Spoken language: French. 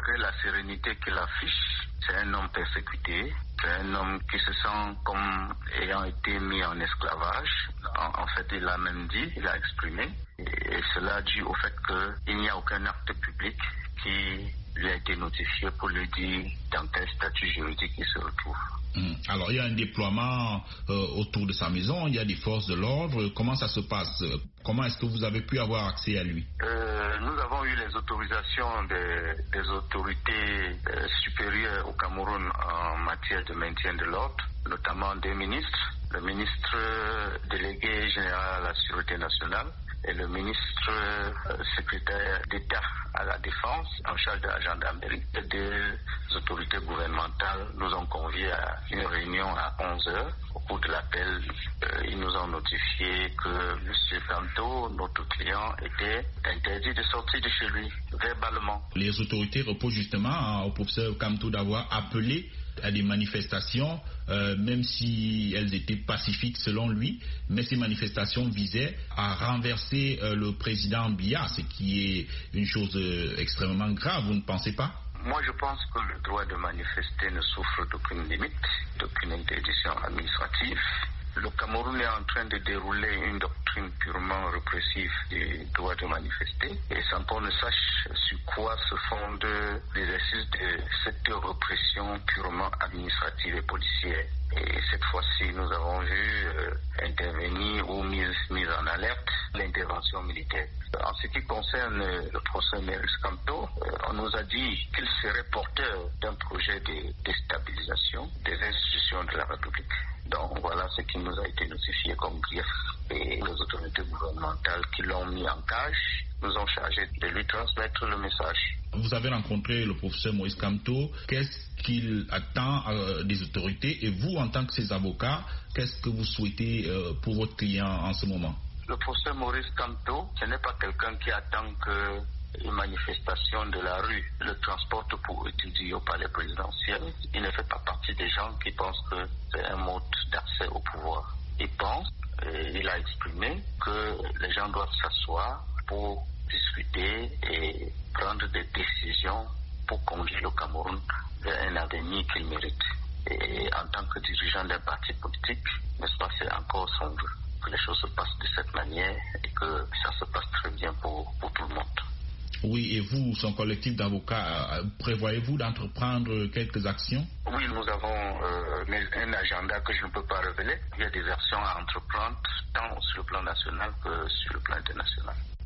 malgré la sérénité qu'il affiche, c'est un homme persécuté, c'est un homme qui se sent comme ayant été mis en esclavage. En fait, il a même dit, il a exprimé, et cela dû au fait qu'il n'y a aucun acte public qui lui a été notifié pour lui dire dans quel statut juridique il se retrouve. Alors, il y a un déploiement autour de sa maison, il y a des forces de l'ordre. Comment ça se passe? Comment est-ce que vous avez pu avoir accès à lui? Nous avons eu les autorisations des autorités supérieures au Cameroun en matière de maintien de l'ordre, notamment des ministres, le ministre délégué général à la Sûreté nationale et le ministre secrétaire d'État à la Défense en charge de la gendarmerie. Et des autorités gouvernementales nous ont conviés à une réunion à 11h, au cours de laquelle ils nous ont notifié que M. Kamto, notre client, était interdit de sortir de chez lui, verbalement. Les autorités reposent justement au professeur Kamto d'avoir appelé à des manifestations, même si elles étaient pacifiques selon lui, mais ces manifestations visaient à renverser le président Biya, ce qui est une chose extrêmement grave, vous ne pensez pas? Moi, je pense que le droit de manifester ne souffre d'aucune limite, d'aucune interdiction administrative. Le Cameroun est en train de dérouler une doctrine purement répressive du droit de manifester, et sans qu'on ne sache sur quoi se fonde l'exercice de cette répression purement administrative et policière. Et cette fois-ci, nous avons vu intervenir ou mise en alerte l'intervention militaire. En ce qui concerne le procès Maurice Kamto, on nous a dit qu'il serait porteur d'un projet de déstabilisation des institutions de la République. Donc voilà ce qui nous a été notifié comme grief. Et les autorités gouvernementales qui l'ont mis en cage nous ont chargé de lui transmettre le message. Vous avez rencontré le professeur Maurice Kamto. Qu'est-ce qu'il attend des autorités? Et vous, en tant que ses avocats, qu'est-ce que vous souhaitez pour votre client en ce moment? Le professeur Maurice Kamto, ce n'est pas quelqu'un qui attend que une manifestation de la rue le transporte pour étudier au palais présidentiel. Il ne fait pas partie des gens qui pensent que c'est un mode d'accès au pouvoir. Il pense, et il a exprimé, que les gens doivent s'asseoir pour discuter et prendre des décisions pour conduire le Cameroun vers un avenir qu'il mérite. Et en tant que dirigeant d'un parti politique, n'est-ce pas, c'est encore son vœu que les choses se passent de cette manière et que ça se passe très bien pour tout le monde. Oui, et vous, son collectif d'avocats, prévoyez-vous d'entreprendre quelques actions? Oui, nous avons un agenda que je ne peux pas révéler. Il y a des actions à entreprendre tant sur le plan national que sur le plan international.